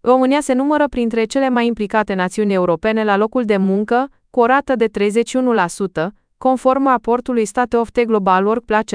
România se numără printre cele mai implicate națiuni europene la locul de muncă, cu o rată de 31%, conform raportului State of the Global Workplace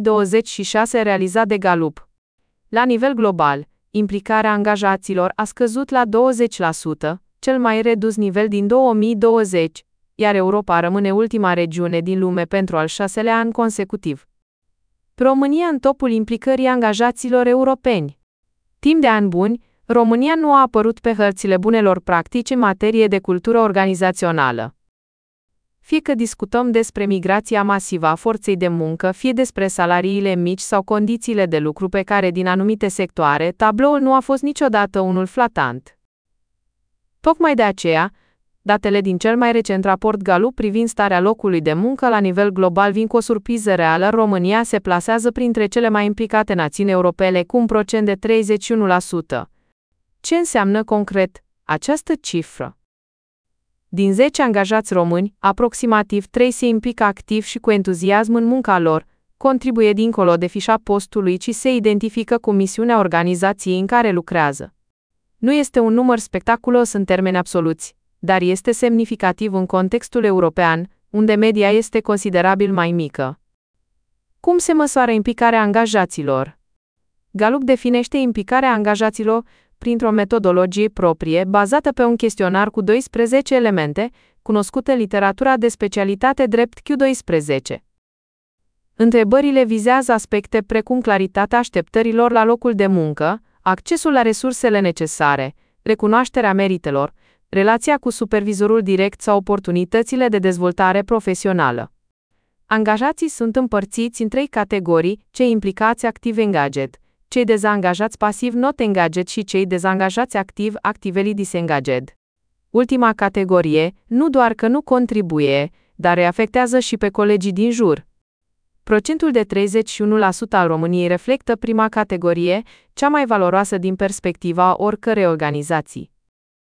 2026 realizat de Gallup. La nivel global, implicarea angajaților a scăzut la 20%, cel mai redus nivel din 2020, iar Europa rămâne ultima regiune din lume pentru al 6-lea an consecutiv. România în topul implicării angajaților europeni. Timp de ani buni, România nu a apărut pe hărțile bunelor practici în materie de cultură organizațională. Fie că discutăm despre migrația masivă a forței de muncă, fie despre salariile mici sau condițiile de lucru pe care din anumite sectoare, tabloul nu a fost niciodată unul flatant. Tocmai de aceea, datele din cel mai recent raport Gallup privind starea locului de muncă la nivel global vin cu o surpriză reală. România se plasează printre cele mai implicate națiuni europene cu un procent de 31%. Ce înseamnă concret această cifră? Din 10 angajați români, aproximativ 3 se implică activ și cu entuziasm în munca lor, contribuie dincolo de fișa postului, ci se identifică cu misiunea organizației în care lucrează. Nu este un număr spectaculos în termeni absoluți, dar este semnificativ în contextul european, unde media este considerabil mai mică. Cum se măsoară implicarea angajaților? Gallup definește implicarea angajaților printr-o metodologie proprie, bazată pe un chestionar cu 12 elemente, cunoscută în literatura de specialitate drept Q12. Întrebările vizează aspecte precum claritatea așteptărilor la locul de muncă, accesul la resursele necesare, recunoașterea meritelor, relația cu supervizorul direct sau oportunitățile de dezvoltare profesională. Angajații sunt împărțiți în 3 categorii: cei implicați activ engaged, cei dezangajați pasiv not engaged și cei dezangajați activ actively disengaged. Ultima categorie, nu doar că nu contribuie, dar îi afectează și pe colegii din jur. Procentul de 31% al României reflectă prima categorie, cea mai valoroasă din perspectiva oricărei organizații.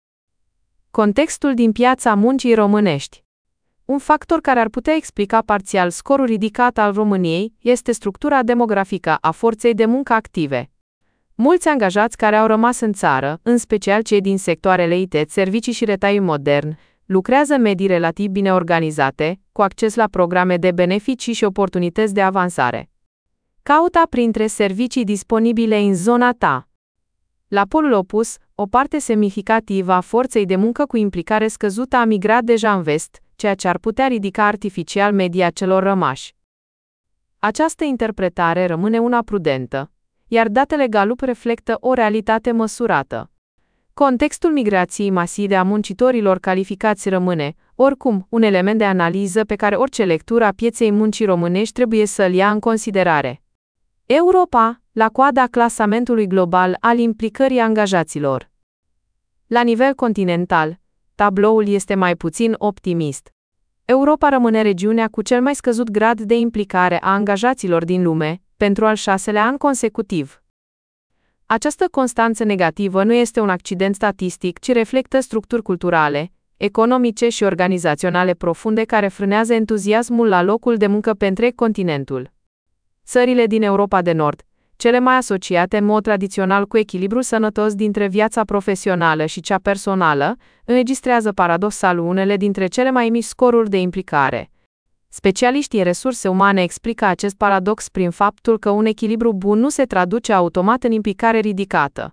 Contextul din piața muncii românești. Un factor care ar putea explica parțial scorul ridicat al României este structura demografică a forței de muncă active. Mulți angajați care au rămas în țară, în special cei din sectoarele IT, servicii și retail modern, lucrează în medii relativ bine organizate, cu acces la programe de beneficii și oportunități de avansare. Caută printre servicii disponibile în zona ta. La polul opus, o parte semnificativă a forței de muncă cu implicare scăzută a migrat deja în vest, ceea ce ar putea ridica artificial media celor rămași. Această interpretare rămâne una prudentă, iar datele Gallup reflectă o realitate măsurată. Contextul migrației masive a muncitorilor calificați rămâne, oricum, un element de analiză pe care orice lectură a pieței muncii românești trebuie să-l ia în considerare. Europa, la coada clasamentului global al implicării angajaților. La nivel continental, tabloul este mai puțin optimist. Europa rămâne regiunea cu cel mai scăzut grad de implicare a angajaților din lume, pentru al 6-lea an consecutiv. Această constanță negativă nu este un accident statistic, ci reflectă structuri culturale, economice și organizaționale profunde care frânează entuziasmul la locul de muncă pe întreg continentul. Țările din Europa de Nord, cele mai asociate în mod tradițional cu echilibrul sănătos dintre viața profesională și cea personală, înregistrează paradoxal unele dintre cele mai mici scoruri de implicare. Specialiștii în resurse umane explică acest paradox prin faptul că un echilibru bun nu se traduce automat în implicare ridicată.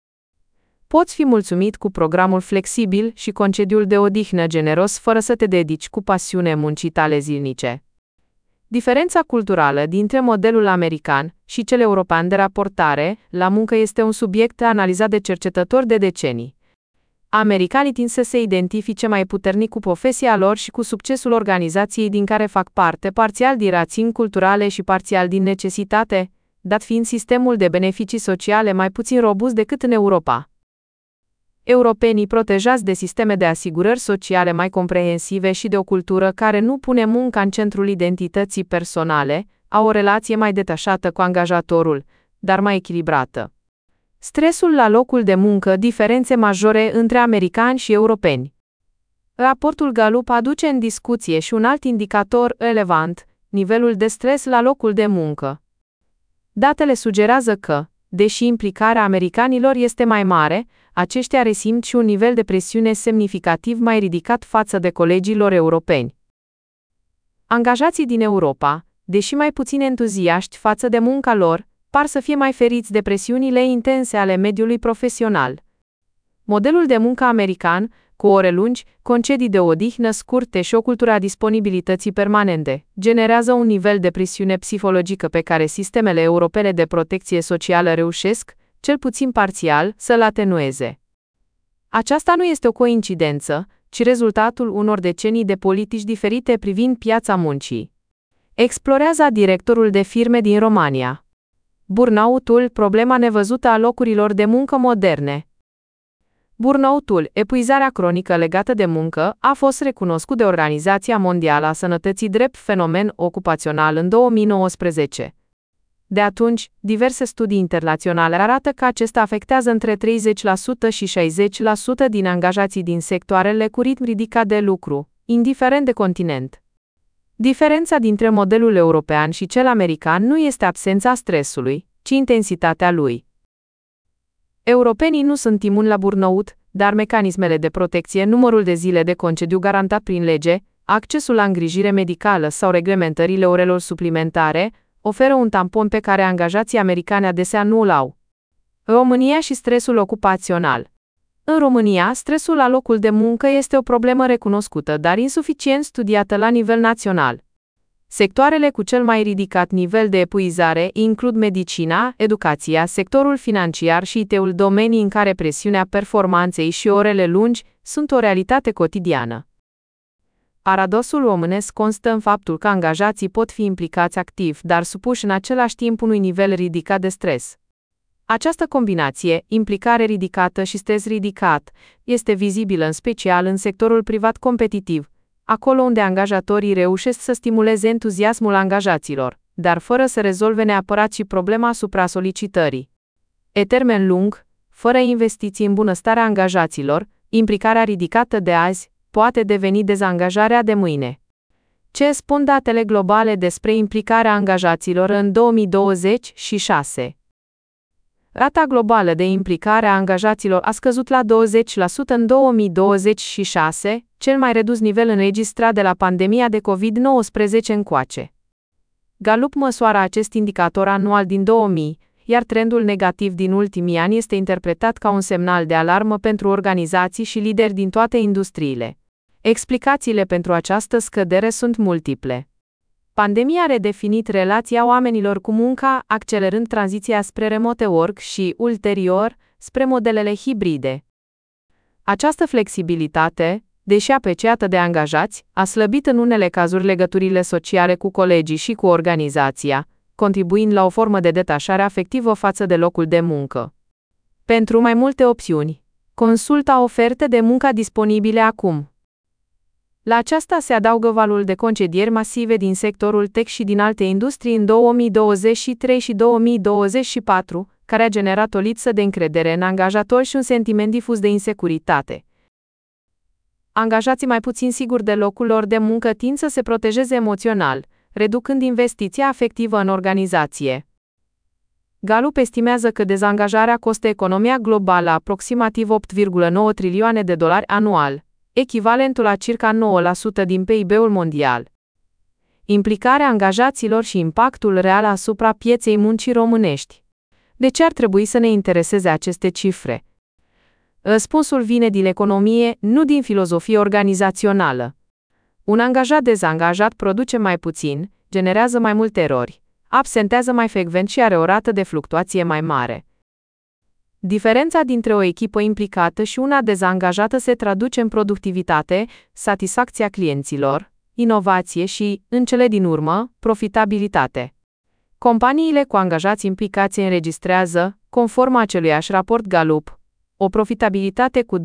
Poți fi mulțumit cu programul flexibil și concediul de odihnă generos fără să te dedici cu pasiune muncii tale zilnice. Diferența culturală dintre modelul american și cel european de raportare la muncă este un subiect analizat de cercetători de decenii. Americanii tind să se identifice mai puternic cu profesia lor și cu succesul organizației din care fac parte, parțial din rațiuni culturale și parțial din necesitate, dat fiind sistemul de beneficii sociale mai puțin robust decât în Europa. Europenii, protejați de sisteme de asigurări sociale mai comprehensive și de o cultură care nu pune munca în centrul identității personale, au o relație mai detașată cu angajatorul, dar mai echilibrată. Stresul la locul de muncă, diferențe majore între americani și europeni. Raportul Gallup aduce în discuție și un alt indicator relevant, nivelul de stres la locul de muncă. Datele sugerează că, Deși implicarea americanilor este mai mare, aceștia resimt și un nivel de presiune semnificativ mai ridicat față de colegii lor europeni. Angajații din Europa, deși mai puțin entuziaști față de munca lor, par să fie mai feriți de presiunile intense ale mediului profesional. Modelul de muncă american, cu ore lungi, concedii de odihnă scurte și o cultură a disponibilității permanente, generează un nivel de presiune psihologică pe care sistemele europene de protecție socială reușesc, cel puțin parțial, să-l atenueze. Aceasta nu este o coincidență, ci rezultatul unor decenii de politici diferite privind piața muncii. Explorează directorul de firme din România. Burnout-ul, problema nevăzută a locurilor de muncă moderne. Burnout-ul, epuizarea cronică legată de muncă, a fost recunoscut de Organizația Mondială a Sănătății drept fenomen ocupațional în 2019. De atunci, diverse studii internaționale arată că acesta afectează între 30% și 60% din angajații din sectoarele cu ritm ridicat de lucru, indiferent de continent. Diferența dintre modelul european și cel american nu este absența stresului, ci intensitatea lui. Europenii nu sunt imuni la burnout, dar mecanismele de protecție, numărul de zile de concediu garantat prin lege, accesul la îngrijire medicală sau reglementările orelor suplimentare, oferă un tampon pe care angajații americani adesea nu îl au. România și stresul ocupațional. În România, stresul la locul de muncă este o problemă recunoscută, dar insuficient studiată la nivel național. Sectoarele cu cel mai ridicat nivel de epuizare includ medicina, educația, sectorul financiar și IT-ul, domenii în care presiunea performanței și orele lungi sunt o realitate cotidiană. Paradosul românesc constă în faptul că angajații pot fi implicați activ, dar supuși în același timp unui nivel ridicat de stres. Această combinație, implicare ridicată și stres ridicat, este vizibilă în special în sectorul privat competitiv, acolo unde angajatorii reușesc să stimuleze entuziasmul angajaților, dar fără să rezolve neapărat și problema supra-solicitării. Pe termen lung, fără investiții în bunăstarea angajaților, implicarea ridicată de azi poate deveni dezangajarea de mâine. Ce spun datele globale despre implicarea angajaților în 2026? Rata globală de implicare a angajaților a scăzut la 20% în 2026, cel mai redus nivel înregistrat de la pandemia de COVID-19 încoace. Gallup măsoară acest indicator anual din 2000, iar trendul negativ din ultimii ani este interpretat ca un semnal de alarmă pentru organizații și lideri din toate industriile. Explicațiile pentru această scădere sunt multiple. Pandemia a redefinit relația oamenilor cu munca, accelerând tranziția spre remote work și, ulterior, spre modelele hibride. Această flexibilitate, deși apreciată de angajați, a slăbit în unele cazuri legăturile sociale cu colegii și cu organizația, contribuind la o formă de detașare afectivă față de locul de muncă. Pentru mai multe opțiuni, consultă oferte de muncă disponibile acum. La aceasta se adaugă valul de concedieri masive din sectorul tech și din alte industrii în 2023 și 2024, care a generat o lipsă de încredere în angajatori și un sentiment difuz de insecuritate. Angajații mai puțin siguri de locul lor de muncă tind să se protejeze emoțional, reducând investiția afectivă în organizație. Gallup estimează că dezangajarea costă economia globală aproximativ 8,9 trilioane de dolari anual, echivalentul la circa 9% din PIB-ul mondial. Implicarea angajaților și impactul real asupra pieței muncii românești. De ce ar trebui să ne intereseze aceste cifre? Răspunsul vine din economie, nu din filozofie organizațională. Un angajat dezangajat produce mai puțin, generează mai multe erori, absentează mai frecvent și are o rată de fluctuație mai mare. Diferența dintre o echipă implicată și una dezangajată se traduce în productivitate, satisfacția clienților, inovație și, în cele din urmă, profitabilitate. Companiile cu angajați implicați înregistrează, conform aceluiași raport Gallup, o profitabilitate cu 23%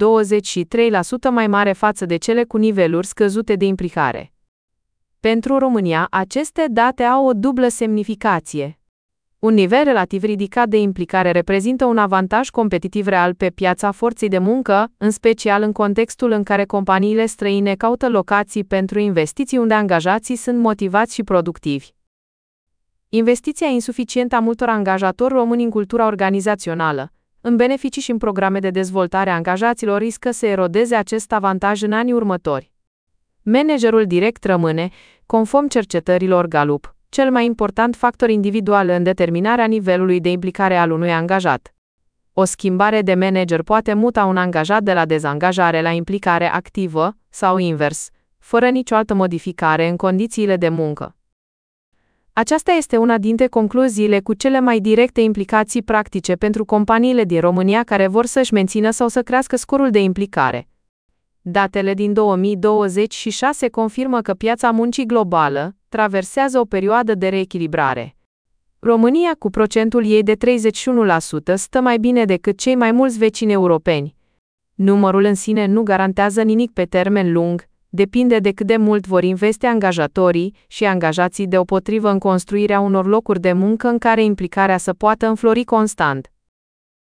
mai mare față de cele cu niveluri scăzute de implicare. Pentru România, aceste date au o dublă semnificație. Un nivel relativ ridicat de implicare reprezintă un avantaj competitiv real pe piața forței de muncă, în special în contextul în care companiile străine caută locații pentru investiții unde angajații sunt motivați și productivi. Investiția insuficientă a multor angajatori români în cultura organizațională, în beneficii și în programe de dezvoltare a angajaților, riscă să erodeze acest avantaj în anii următori. Managerul direct rămâne, conform cercetărilor Gallup, cel mai important factor individual în determinarea nivelului de implicare al unui angajat. O schimbare de manager poate muta un angajat de la dezangajare la implicare activă, sau invers, fără nicio altă modificare în condițiile de muncă. Aceasta este una dintre concluziile cu cele mai directe implicații practice pentru companiile din România care vor să-și mențină sau să crească scorul de implicare. Datele din 2026 confirmă că piața muncii globală traversează o perioadă de reechilibrare. România, cu procentul ei de 31%, stă mai bine decât cei mai mulți vecini europeni. Numărul în sine nu garantează nimic pe termen lung, depinde de cât de mult vor investi angajatorii și angajații deopotrivă în construirea unor locuri de muncă în care implicarea să poată înflori constant.